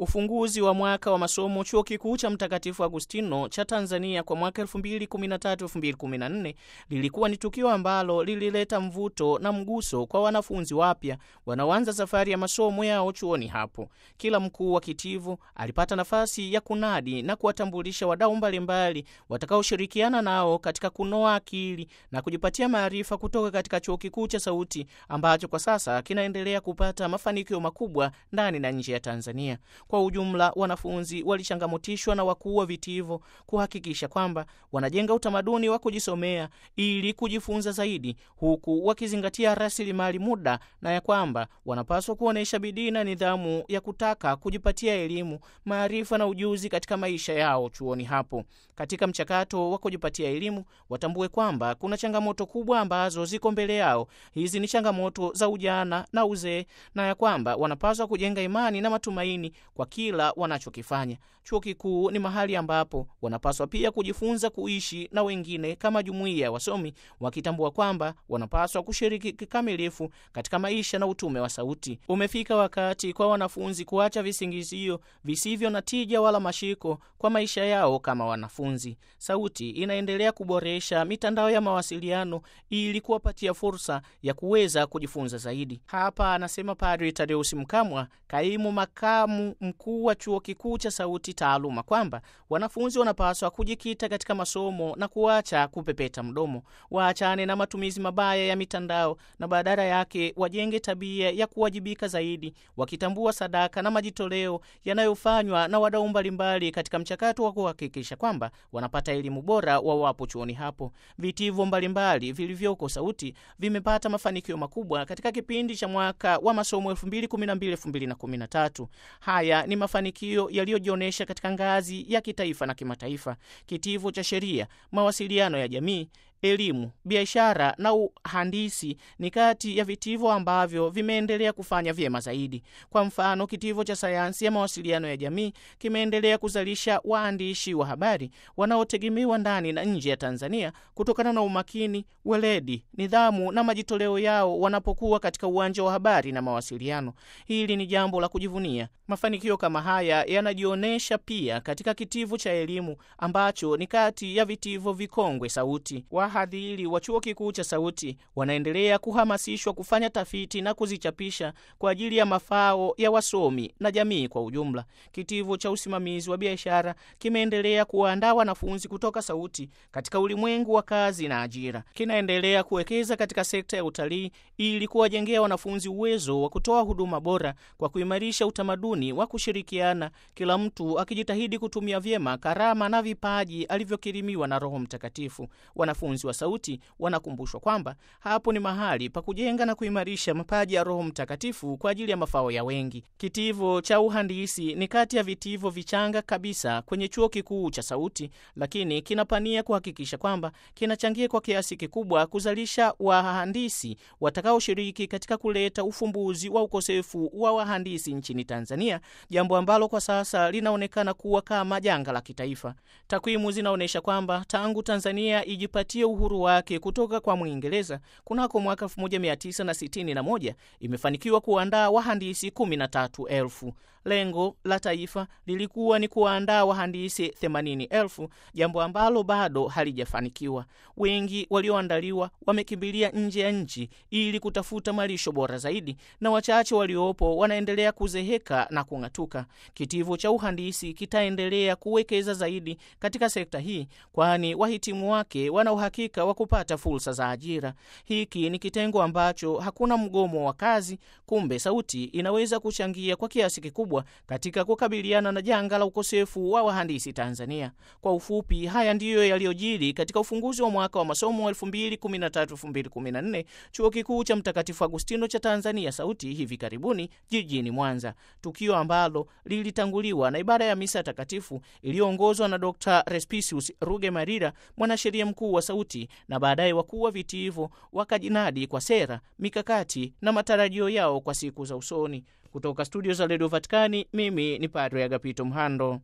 Ufunguzi wa mwaka wa masomo Chuo Kikuu cha Mtakatifu Agustino cha Tanzania kwa mwaka 2013-2014 lilikuwa ni tukio ambalo lilileta mvuto na mguso kwa wanafunzi wapya wanaoanza safari ya masomo yao chuoni hapo. Kila mkuu wa kitivo alipata nafasi ya kunadi na kuwatambulisha wadau mbalimbali watakaoshirikiana nao katika kunoa akili na kujipatia maarifa kutoka katika Chuo Kikuu cha Sauti ambacho kwa sasa kinaendelea kupata mafanikio makubwa ndani na nje ya Tanzania. Kwa ujumla, wanafunzi walichangamotishwa na wakuu wa vitivo kuhakikisha kwamba wanajenga utamaduni wa kujisomea ili kujifunza zaidi, huku wakizingatia rasilimali muda na ya kwamba wanapaswa kuonesha bidii na nidhamu ya kutaka kujipatia elimu, maarifa na ujuzi katika maisha yao chuoni hapo. Katika mchakato wa kujipatia elimu, watambue kwamba kuna changamoto kubwa ambazo ziko mbele yao. Hizi ni changamoto za ujana na uzee, na ya kwamba wanapaswa kujenga imani na matumaini kwa kila wanachokifanya. Chuo kikuu ni mahali ambapo wanapaswa pia kujifunza kuishi na wengine kama jumuiya ya wasomi, wakitambua kwamba wanapaswa kushiriki kikamilifu katika maisha na utume wa Sauti. Umefika wakati kwa wanafunzi kuacha visingizio visivyo na tija wala mashiko kwa maisha yao kama wanafunzi. Sauti inaendelea kuboresha mitandao ya mawasiliano ili kuwapatia fursa ya kuweza kujifunza zaidi. Hapa anasema Padri Tadeusi Mkamwa, kaimu makamu mkuu wa Chuo Kikuu cha Sauti Taaluma, kwamba wanafunzi wanapaswa kujikita katika masomo na kuacha kupepeta mdomo. Waachane na matumizi mabaya ya mitandao na badala yake wajenge tabia ya kuwajibika zaidi, wakitambua sadaka na majitoleo yanayofanywa na wadau mbalimbali katika mchakato wa kuhakikisha kwamba wanapata elimu bora wawapo chuoni hapo. Vitivo mbalimbali vilivyoko Sauti vimepata mafanikio makubwa katika kipindi cha mwaka wa masomo 2012-2013. Haya ni mafanikio yaliyojionesha katika ngazi ya kitaifa na kimataifa. Kitivo cha sheria, mawasiliano ya jamii, elimu, biashara na uhandisi ni kati ya vitivo ambavyo vimeendelea kufanya vyema zaidi. Kwa mfano, kitivo cha sayansi ya mawasiliano ya jamii kimeendelea kuzalisha waandishi wa habari wanaotegemewa ndani na nje ya Tanzania kutokana na umakini, weledi, nidhamu na majitoleo yao wanapokuwa katika uwanja wa habari na mawasiliano. Hili ni jambo la kujivunia. Mafanikio kama haya yanajionesha pia katika kitivo cha elimu ambacho ni kati ya vitivo vikongwe Sauti. Wahadhiri wa Chuo Kikuu cha Sauti wanaendelea kuhamasishwa kufanya tafiti na kuzichapisha kwa ajili ya mafao ya wasomi na jamii kwa ujumla. Kitivo cha usimamizi wa biashara kimeendelea kuandaa wanafunzi kutoka Sauti katika ulimwengu wa kazi na ajira. Kinaendelea kuwekeza katika sekta ya utalii ili kuwajengea wanafunzi uwezo wa kutoa huduma bora kwa kuimarisha utamaduni wa kushirikiana, kila mtu akijitahidi kutumia vyema karama na vipaji alivyokirimiwa na Roho Mtakatifu. Wanafunzi wa Sauti wanakumbushwa kwamba hapo ni mahali pa kujenga na kuimarisha mapaji ya Roho Mtakatifu kwa ajili ya mafao ya wengi. Kitivo cha uhandisi ni kati ya vitivo vichanga kabisa kwenye Chuo Kikuu cha Sauti, lakini kinapania kuhakikisha kwamba kinachangia kwa kiasi kikubwa kuzalisha wahandisi watakaoshiriki katika kuleta ufumbuzi wa ukosefu wa wahandisi nchini Tanzania, jambo ambalo kwa sasa linaonekana kuwa kama janga la kitaifa. Takwimu zinaonyesha kwamba tangu Tanzania ijipatie uhuru wake kutoka kwa Mwingereza kunako mwaka 1961 imefanikiwa kuandaa wahandisi 13,000. Lengo la taifa lilikuwa ni kuandaa wahandisi 80,000, jambo ambalo bado halijafanikiwa. Wengi walioandaliwa wamekimbilia nje ya nchi ili kutafuta malisho bora zaidi, na wachache waliopo wanaendelea kuzeheka na kung'atuka. Kitivo cha uhandisi kitaendelea kuwekeza zaidi katika sekta hii, kwani wahitimu wake wana uhakika wa kupata fursa za ajira. Hiki ni kitengo ambacho hakuna mgomo wa kazi. Kumbe Sauti inaweza kuchangia kwa kiasi kikubwa katika kukabiliana na janga la ukosefu wa wahandisi Tanzania. Kwa ufupi, haya ndiyo yaliyojiri katika ufunguzi wa mwaka wa masomo 2013-2014 Chuo Kikuu cha Mtakatifu Agustino cha Tanzania Sauti hivi karibuni jijini Mwanza, tukio ambalo lilitanguliwa na ibada ya misa takatifu iliyoongozwa na Dr. Respicius Rugemalira, mwanasheria mkuu wa Sauti, na baadaye wakuu wa vitivo wakajinadi kwa sera, mikakati na matarajio yao kwa siku za usoni. Kutoka studio za Radio Vatikani, mimi ni Padre Agapito Mhando.